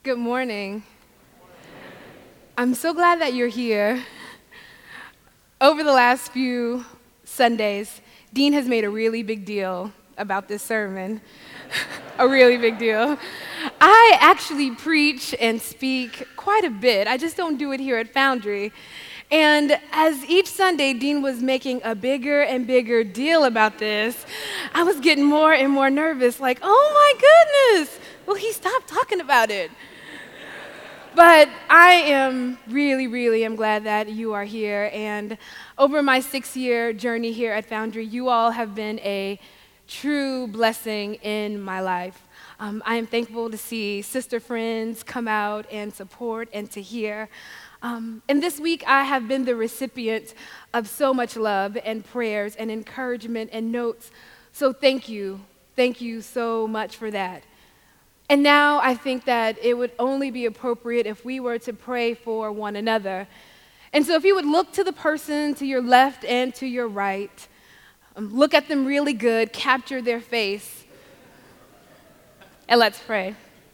Good morning. I'm so glad that you're here. Over the last few Sundays, Dean has made a really big deal about this sermon. A really big deal. I actually preach and speak quite a bit. I just don't do it here at Foundry. And as each Sunday Dean was making a bigger and bigger deal about this, I was getting more and more nervous, like, oh my goodness, will he stop talking about it? But I am really am glad that you are here. And over my 6-year journey here at Foundry, you all have been a true blessing in my life. I am thankful to see sister friends come out and support and to hear. And this week, I have been the recipient of so much love and prayers and encouragement and notes. So thank you. Thank you so much for that. And now I think that it would only be appropriate if we were to pray for one another. And so if you would look to the person to your left and to your right, look at them really good, capture their face, and let's pray.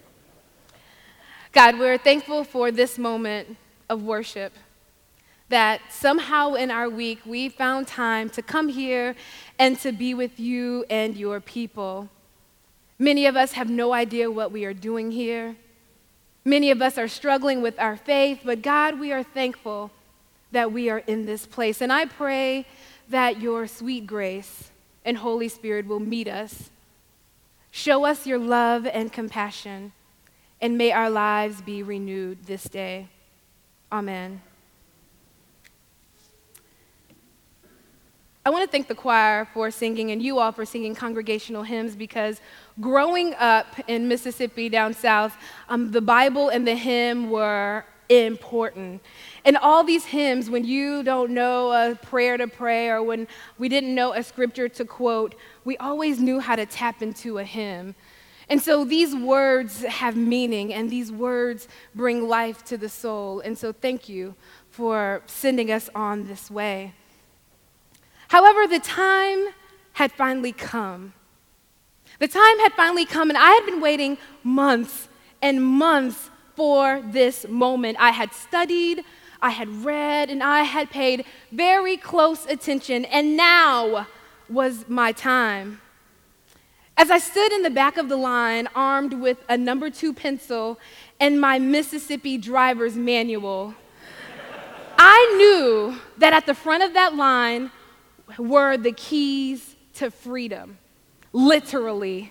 God, we're thankful for this moment of worship, that somehow in our week we found time to come here and to be with you and your people. Many of us have no idea what we are doing here. Many of us are struggling with our faith, but God, we are thankful that we are in this place. And I pray that your sweet grace and Holy Spirit will meet us. Show us your love and compassion, and may our lives be renewed this day. Amen. I want to thank the choir for singing and you all for singing congregational hymns, because growing up in Mississippi down south, the Bible and the hymn were important. And all these hymns, when you don't know a prayer to pray or when we didn't know a scripture to quote, we always knew how to tap into a hymn. And so these words have meaning and these words bring life to the soul. And so thank you for sending us on this way. However, the time had finally come. The time had finally come, and I had been waiting months and months for this moment. I had studied, I had read, and I had paid very close attention, and now was my time. As I stood in the back of the line, armed with a number 2 pencil and my Mississippi driver's manual, I knew that at the front of that line were the keys to freedom, literally.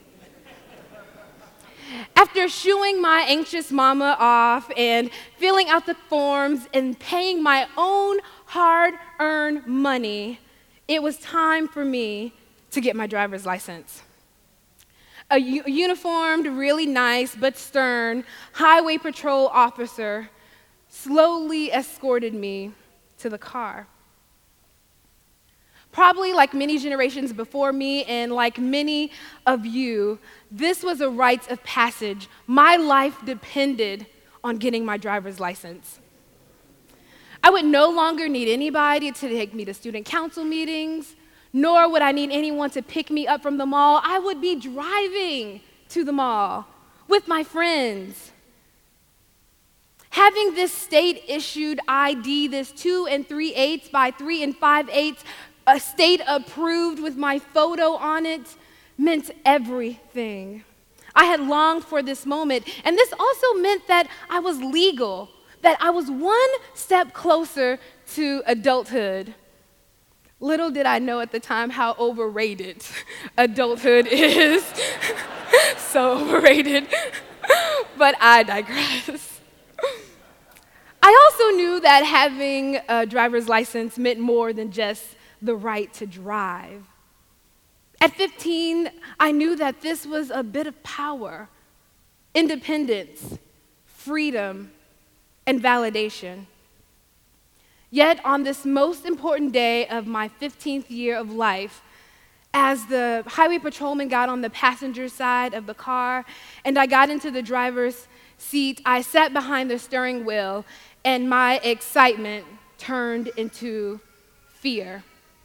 After shooing my anxious mama off and filling out the forms and paying my own hard-earned money, it was time for me to get my driver's license. A uniformed, really nice but stern highway patrol officer slowly escorted me to the car. Probably like many generations before me and like many of you, this was a rite of passage. My life depended on getting my driver's license. I would no longer need anybody to take me to student council meetings, nor would I need anyone to pick me up from the mall. I would be driving to the mall with my friends. Having this state-issued ID, this 2 3/8 by 3 5/8, a state approved with my photo on it, meant everything. I had longed for this moment, and this also meant that I was legal, that I was one step closer to adulthood. Little did I know at the time how overrated adulthood is. So overrated, but I digress. I also knew that having a driver's license meant more than just the right to drive. At 15, I knew that this was a bit of power, independence, freedom, and validation. Yet on this most important day of my 15th year of life, as the highway patrolman got on the passenger side of the car and I got into the driver's seat, I sat behind the steering wheel and my excitement turned into fear.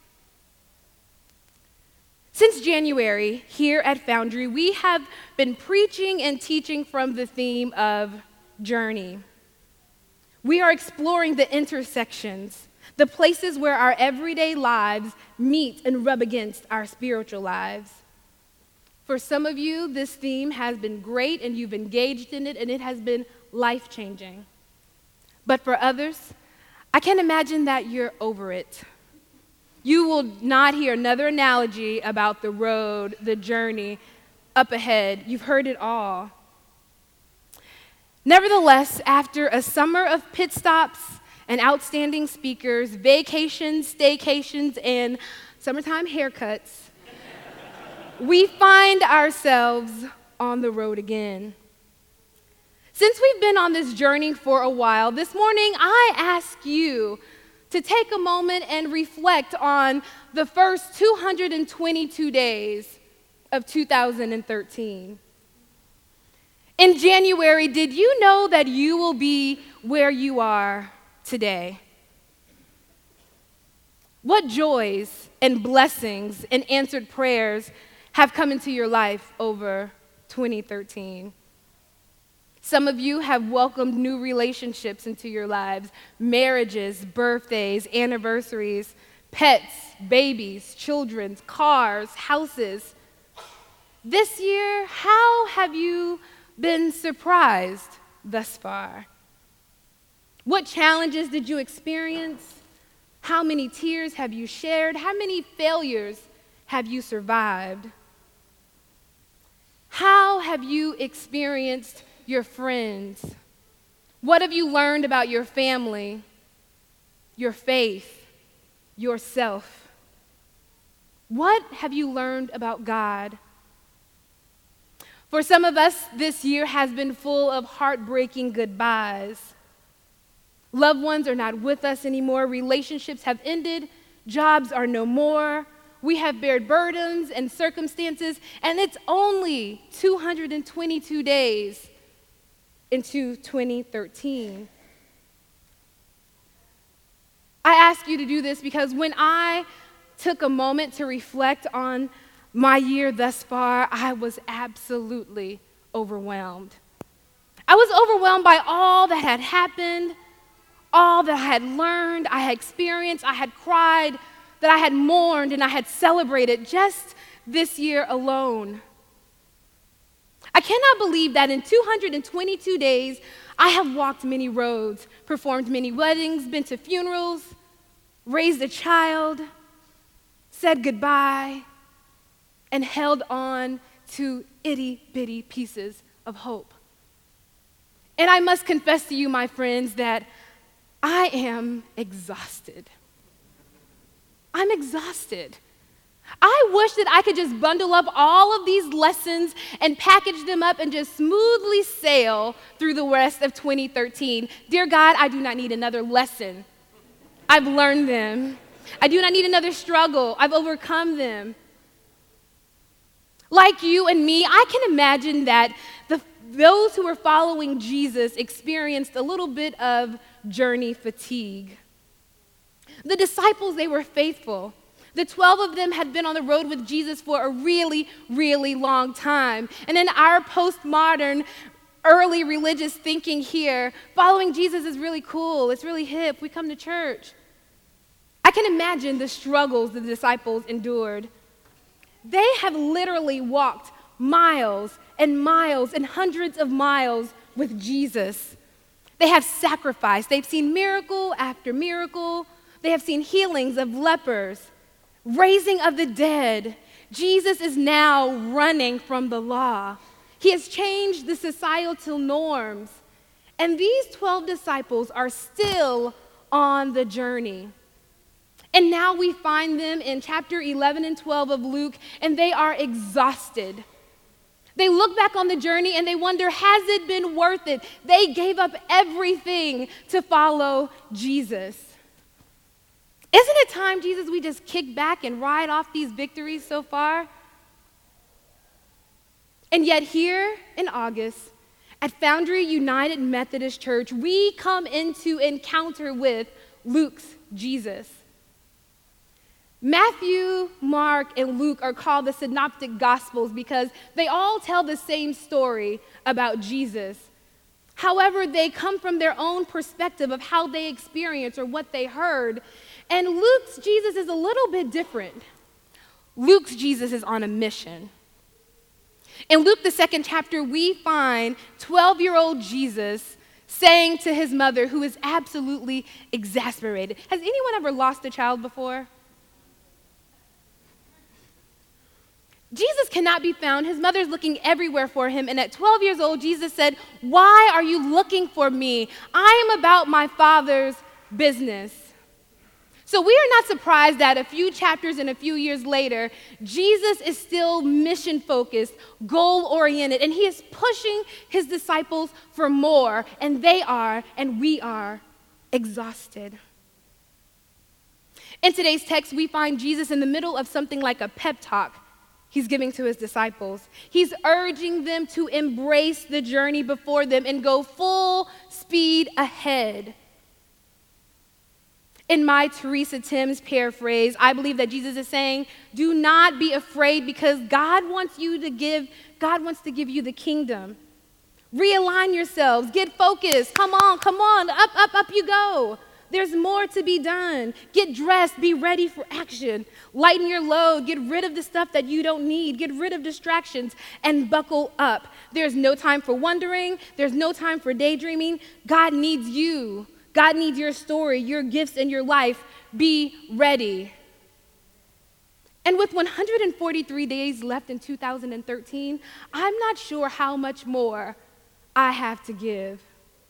Since January, here at Foundry, we have been preaching and teaching from the theme of journey. We are exploring the intersections, the places where our everyday lives meet and rub against our spiritual lives. For some of you, this theme has been great and you've engaged in it and it has been life-changing. But for others, I can imagine that you're over it. You will not hear another analogy about the road, the journey up ahead. You've heard it all. Nevertheless, after a summer of pit stops and outstanding speakers, vacations, staycations, and summertime haircuts, we find ourselves on the road again. Since we've been on this journey for a while, this morning I ask you to take a moment and reflect on the first 222 days of 2013. In January, did you know that you will be where you are today? What joys and blessings and answered prayers have come into your life over 2013? Some of you have welcomed new relationships into your lives, marriages, birthdays, anniversaries, pets, babies, children, cars, houses. This year, how have you been surprised thus far? What challenges did you experience? How many tears have you shared? How many failures have you survived? How have you experienced your friends? What have you learned about your family, your faith, yourself? What have you learned about God? For some of us, this year has been full of heartbreaking goodbyes. Loved ones are not with us anymore. Relationships have ended. Jobs are no more. We have bared burdens and circumstances, and it's only 222 days into 2013. I ask you to do this because when I took a moment to reflect on my year thus far, I was absolutely overwhelmed. I was overwhelmed by all that had happened, all that I had learned, I had experienced, I had cried, that I had mourned, and I had celebrated just this year alone. I cannot believe that in 222 days, I have walked many roads, performed many weddings, been to funerals, raised a child, said goodbye, and held on to itty-bitty pieces of hope. And I must confess to you, my friends, that I am exhausted. I'm exhausted. I wish that I could just bundle up all of these lessons and package them up and just smoothly sail through the rest of 2013. Dear God, I do not need another lesson. I've learned them. I do not need another struggle. I've overcome them. Like you and me, I can imagine that those who were following Jesus experienced a little bit of journey fatigue. The disciples, they were faithful. The 12 of them had been on the road with Jesus for a really, really long time. And in our postmodern, early religious thinking here, following Jesus is really cool. It's really hip. We come to church. I can imagine the struggles the disciples endured. They have literally walked miles and miles and hundreds of miles with Jesus. They have sacrificed. They've seen miracle after miracle. They have seen healings of lepers, raising of the dead. Jesus is now running from the law. He has changed the societal norms. And these 12 disciples are still on the journey. And now we find them in chapter 11 and 12 of Luke, and they are exhausted. They look back on the journey and they wonder, has it been worth it? They gave up everything to follow Jesus. Isn't it time, Jesus, we just kick back and ride off these victories so far? And yet here in August, at Foundry United Methodist Church, we come into encounter with Luke's Jesus. Matthew, Mark, and Luke are called the Synoptic Gospels because they all tell the same story about Jesus. However, they come from their own perspective of how they experienced or what they heard. And Luke's Jesus is a little bit different. Luke's Jesus is on a mission. In Luke, the 2nd chapter, we find 12-year-old Jesus saying to his mother, who is absolutely exasperated. Has anyone ever lost a child before? Jesus cannot be found. His mother's looking everywhere for him. And at 12 years old, Jesus said, "Why are you looking for me? I am about my Father's business." So we are not surprised that a few chapters and a few years later, Jesus is still mission-focused, goal-oriented, and he is pushing his disciples for more, and they are, and we are, exhausted. In today's text, we find Jesus in the middle of something like a pep talk he's giving to his disciples. He's urging them to embrace the journey before them and go full speed ahead. In my Teresa Timms paraphrase, I believe that Jesus is saying, do not be afraid because God wants to give you the kingdom. Realign yourselves, get focused, come on, up you go. There's more to be done. Get dressed, be ready for action. Lighten your load, get rid of the stuff that you don't need, get rid of distractions, and buckle up. There's no time for wondering, there's no time for daydreaming. God needs you. God needs your story, your gifts, and your life. Be ready. And with 143 days left in 2013, I'm not sure how much more I have to give.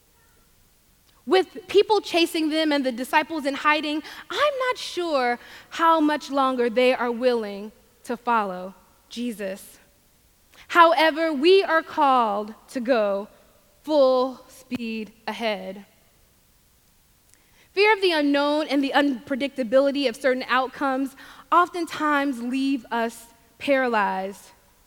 With people chasing them and the disciples in hiding, I'm not sure how much longer they are willing to follow Jesus. However, we are called to go full speed ahead. Fear of the unknown and the unpredictability of certain outcomes oftentimes leave us paralyzed.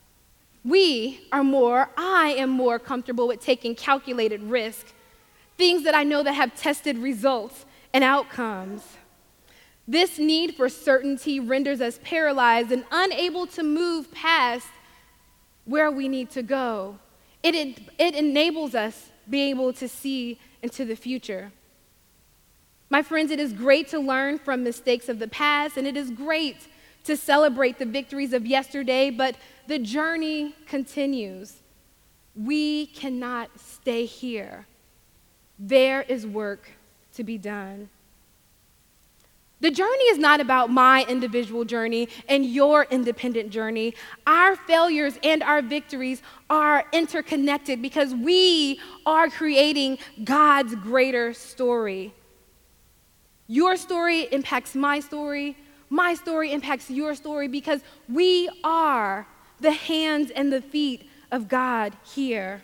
I am more comfortable with taking calculated risk, things that I know that have tested results and outcomes. This need for certainty renders us paralyzed and unable to move past where we need to go. It enables us be able to see into the future. My friends, it is great to learn from mistakes of the past, and it is great to celebrate the victories of yesterday, but the journey continues. We cannot stay here. There is work to be done. The journey is not about my individual journey and your independent journey. Our failures and our victories are interconnected because we are creating God's greater story. Your story impacts my story impacts your story because we are the hands and the feet of God here.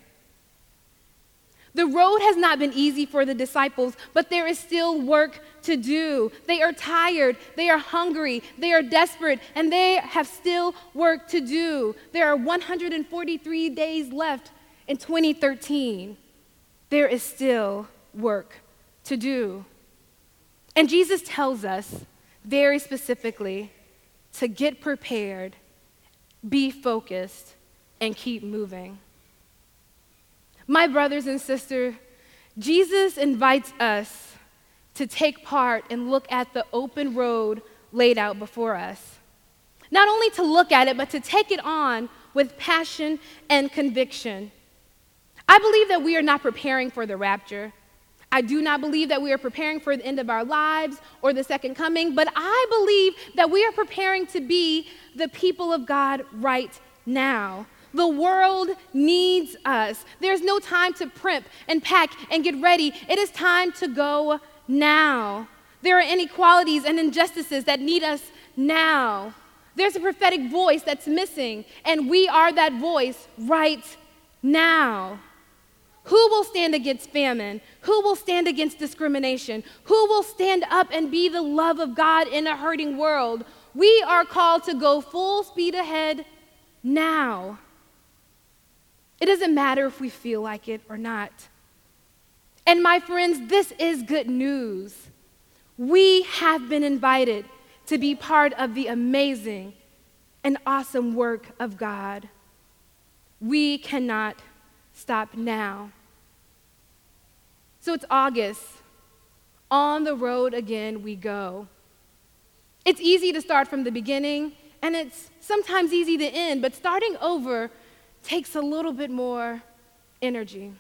The road has not been easy for the disciples, but there is still work to do. They are tired, they are hungry, they are desperate, and they have still work to do. There are 143 days left in 2013. There is still work to do. And Jesus tells us very specifically to get prepared, be focused, and keep moving. My brothers and sisters, Jesus invites us to take part and look at the open road laid out before us. Not only to look at it, but to take it on with passion and conviction. I believe that we are not preparing for the rapture. I do not believe that we are preparing for the end of our lives or the second coming, but I believe that we are preparing to be the people of God right now. The world needs us. There's no time to primp and pack and get ready. It is time to go now. There are inequalities and injustices that need us now. There's a prophetic voice that's missing, and we are that voice right now. Who will stand against famine? Who will stand against discrimination? Who will stand up and be the love of God in a hurting world? We are called to go full speed ahead now. It doesn't matter if we feel like it or not. And my friends, this is good news. We have been invited to be part of the amazing and awesome work of God. We cannot stop now. So it's August. On the road again we go. It's easy to start from the beginning, and it's sometimes easy to end, but starting over takes a little bit more energy.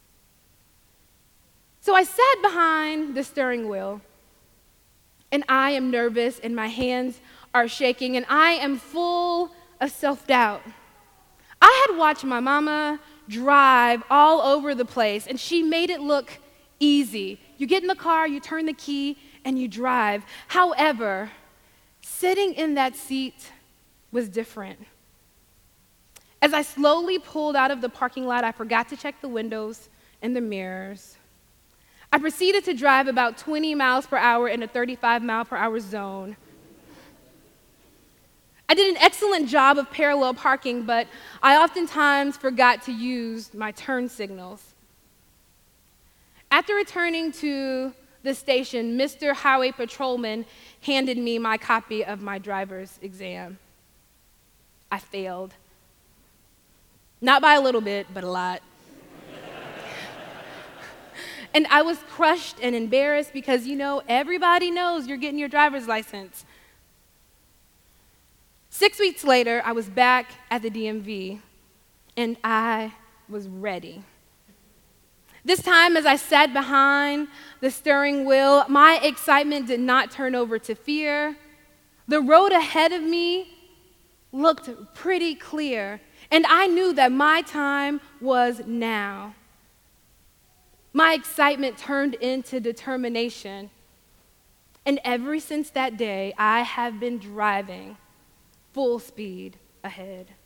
So I sat behind the steering wheel, and I am nervous, and my hands are shaking, and I am full of self-doubt. I had watched my mama drive all over the place, and she made it look easy. You get in the car, you turn the key, and you drive. However, sitting in that seat was different. As I slowly pulled out of the parking lot, I forgot to check the windows and the mirrors. I proceeded to drive about 20 miles per hour in a 35-mile-per-hour zone. I did an excellent job of parallel parking, but I oftentimes forgot to use my turn signals. After returning to the station, Mr. Highway Patrolman handed me my copy of my driver's exam. I failed. Not by a little bit, but a lot. And I was crushed and embarrassed because, everybody knows you're getting your driver's license. 6 weeks later, I was back at the DMV, and I was ready. This time, as I sat behind the steering wheel, my excitement did not turn over to fear. The road ahead of me looked pretty clear, and I knew that my time was now. My excitement turned into determination, and ever since that day, I have been driving full speed ahead.